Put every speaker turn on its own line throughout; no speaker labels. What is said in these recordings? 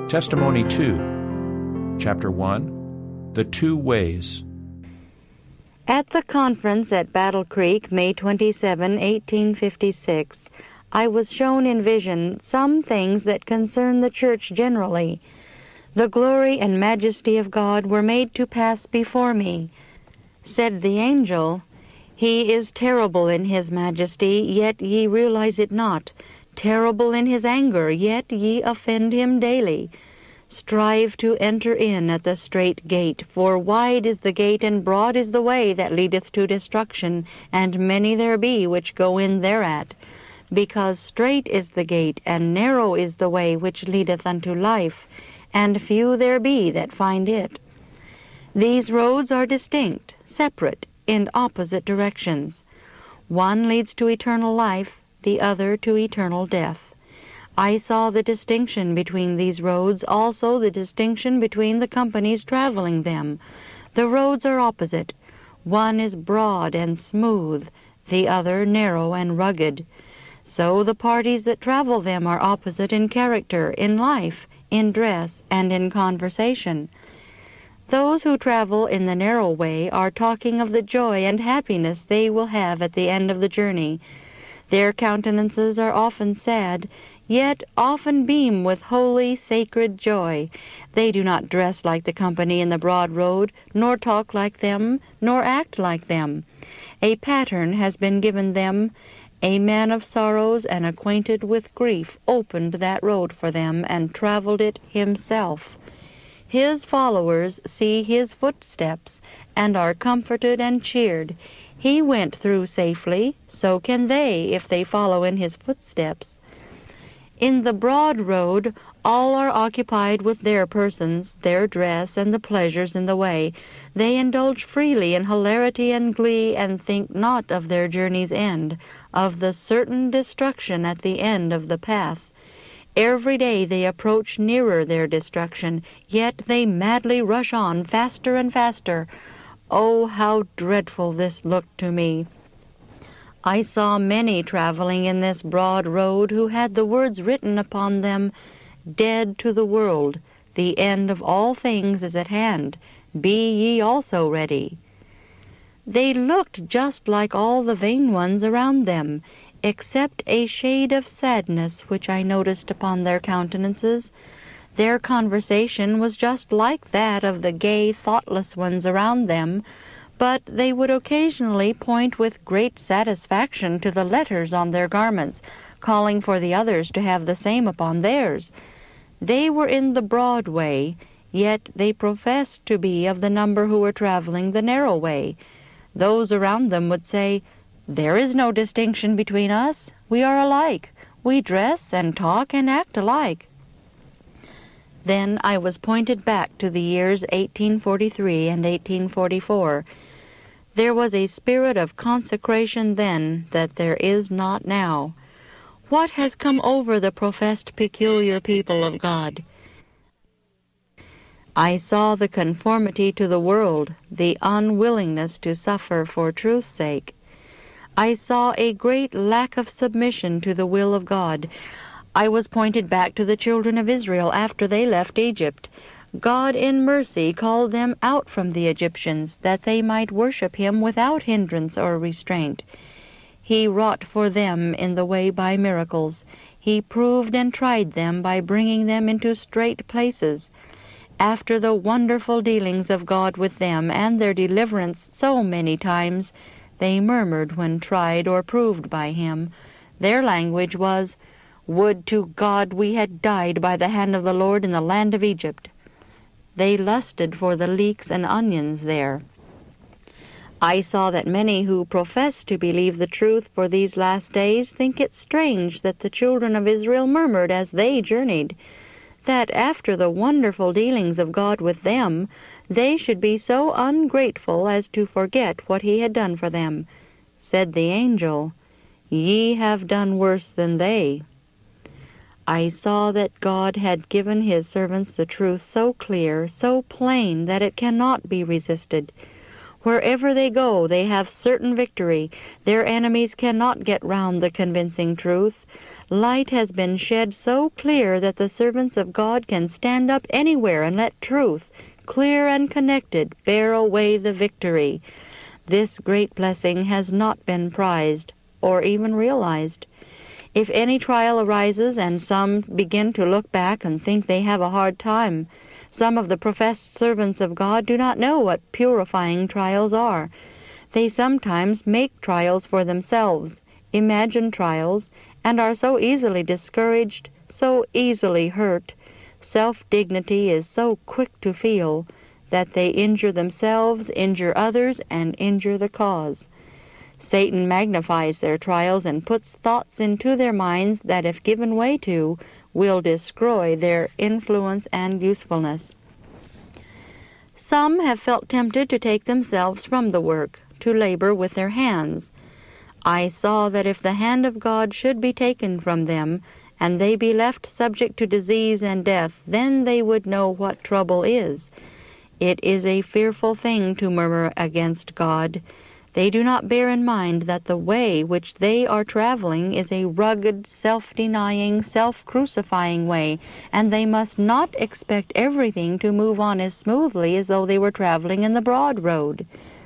Testimony 2, Chapter 1, The Two Ways.
At the conference at Battle Creek, May 27, 1856, I was shown in vision some things that concern the church generally. The glory and majesty of God were made to pass before me. Said the angel, "He is terrible in his majesty, yet ye realize it not. Terrible in his anger, yet ye offend him daily. Strive to enter in at the strait gate, for wide is the gate and broad is the way that leadeth to destruction, and many there be which go in thereat. Because strait is the gate, and narrow is the way which leadeth unto life, and few there be that find it. These roads are distinct, separate, in opposite directions. One leads to eternal life, the other to eternal death. I saw the distinction between these roads, also the distinction between the companies traveling them. The roads are opposite. One is broad and smooth, the other narrow and rugged. So the parties that travel them are opposite in character, in life, in dress, and in conversation. Those who travel in the narrow way are talking of the joy and happiness they will have at the end of the journey. Their countenances are often sad, yet often beam with holy, sacred joy. They do not dress like the company in the broad road, nor talk like them, nor act like them. A pattern has been given them. A man of sorrows and acquainted with grief opened that road for them and traveled it himself. His followers see his footsteps and are comforted and cheered. He went through safely, so can they if they follow in his footsteps. In the broad road, all are occupied with their persons, their dress, and the pleasures in the way. They indulge freely in hilarity and glee, and think not of their journey's end, of the certain destruction at the end of the path. Every day they approach nearer their destruction, yet they madly rush on faster and faster. Oh, how dreadful this looked to me! I saw many traveling in this broad road who had the words written upon them, "Dead to the world, the end of all things is at hand. Be ye also ready." They looked just like all the vain ones around them, except a shade of sadness which I noticed upon their countenances. Their conversation was just like that of the gay, thoughtless ones around them, but they would occasionally point with great satisfaction to the letters on their garments, calling for the others to have the same upon theirs. They were in the broad way, yet they professed to be of the number who were traveling the narrow way. Those around them would say, "There is no distinction between us. We are alike. We dress and talk and act alike." Then I was pointed back to the years 1843 and 1844. There was a spirit of consecration then that there is not now. What hath come over the professed peculiar people of God? I saw the conformity to the world, the unwillingness to suffer for truth's sake. I saw a great lack of submission to the will of God. I was pointed back to the children of Israel after they left Egypt. God in mercy called them out from the Egyptians, that they might worship him without hindrance or restraint. He wrought for them in the way by miracles. He proved and tried them by bringing them into straight places. After the wonderful dealings of God with them and their deliverance so many times, they murmured when tried or proved by him. Their language was, "Would to God we had died by the hand of the Lord in the land of Egypt." They lusted for the leeks and onions there. I saw that many who profess to believe the truth for these last days think it strange that the children of Israel murmured as they journeyed, that after the wonderful dealings of God with them, they should be so ungrateful as to forget what he had done for them. Said the angel, "Ye have done worse than they." I saw that God had given his servants the truth so clear, so plain, that it cannot be resisted. Wherever they go, they have certain victory. Their enemies cannot get round the convincing truth. Light has been shed so clear that the servants of God can stand up anywhere and let truth, clear and connected, bear away the victory. This great blessing has not been prized or even realized. If any trial arises and some begin to look back and think they have a hard time, some of the professed servants of God do not know what purifying trials are. They sometimes make trials for themselves, imagine trials, and are so easily discouraged, so easily hurt. Self-dignity is so quick to feel that they injure themselves, injure others, and injure the cause. Satan magnifies their trials and puts thoughts into their minds that, if given way to, will destroy their influence and usefulness. Some have felt tempted to take themselves from the work, to labor with their hands. I saw that if the hand of God should be taken from them, and they be left subject to disease and death, then they would know what trouble is. It is a fearful thing to murmur against God. They do not bear in mind that the way which they are traveling is a rugged, self-denying, self-crucifying way, and they must not expect everything to move on as smoothly as though they were traveling in the broad road.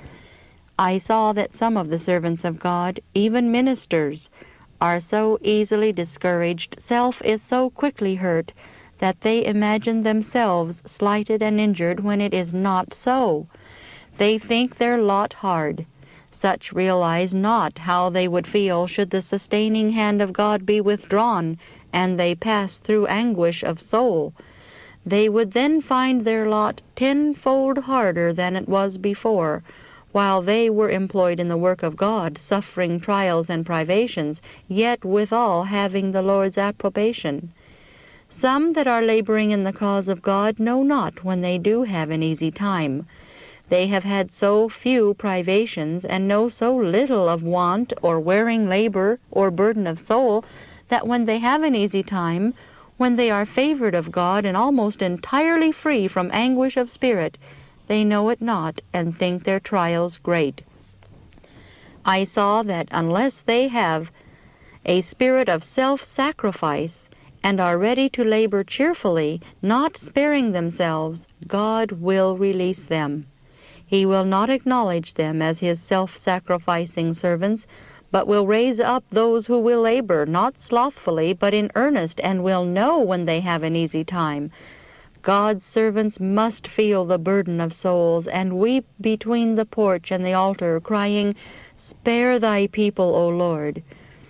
I saw that some of the servants of God, even ministers, are so easily discouraged, self is so quickly hurt, that they imagine themselves slighted and injured when it is not so. They think their lot hard. Such realize not how they would feel should the sustaining hand of God be withdrawn, and they pass through anguish of soul. They would then find their lot tenfold harder than it was before, while they were employed in the work of God, suffering trials and privations, yet withal having the Lord's approbation. Some that are laboring in the cause of God know not when they do have an easy time. They have had so few privations, and know so little of want or wearing labor or burden of soul, that when they have an easy time, when they are favored of God and almost entirely free from anguish of spirit, they know it not, and think their trials great. I saw that unless they have a spirit of self-sacrifice, and are ready to labor cheerfully, not sparing themselves, God will release them. He will not acknowledge them as his self-sacrificing servants, but will raise up those who will labor, not slothfully, but in earnest, and will know when they have an easy time. God's servants must feel the burden of souls, and weep between the porch and the altar, crying, "Spare thy people, O Lord."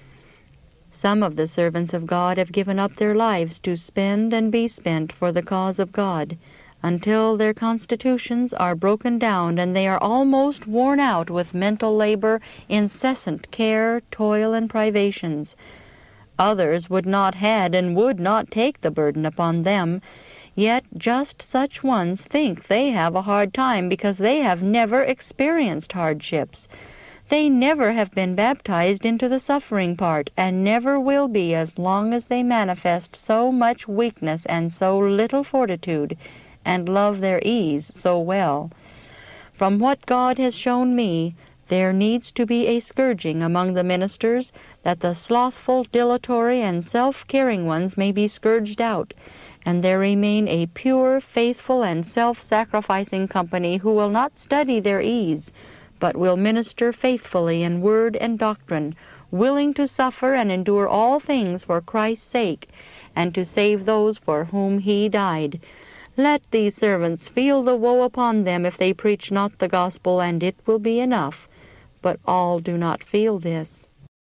Some of the servants of God have given up their lives to spend and be spent for the cause of God, until their constitutions are broken down and they are almost worn out with mental labor, incessant care, toil, and privations. Others would not had and would not take the burden upon them, yet just such ones think they have a hard time because they have never experienced hardships. They never have been baptized into the suffering part, and never will be as long as they manifest so much weakness and so little fortitude, and love their ease so well. From what God has shown me, there needs to be a scourging among the ministers, that the slothful, dilatory, and self-caring ones may be scourged out, and there remain a pure, faithful, and self-sacrificing company who will not study their ease, but will minister faithfully in word and doctrine, willing to suffer and endure all things for Christ's sake, and to save those for whom he died. Let these servants feel the woe upon them if they preach not the gospel, and it will be enough. But all do not feel this.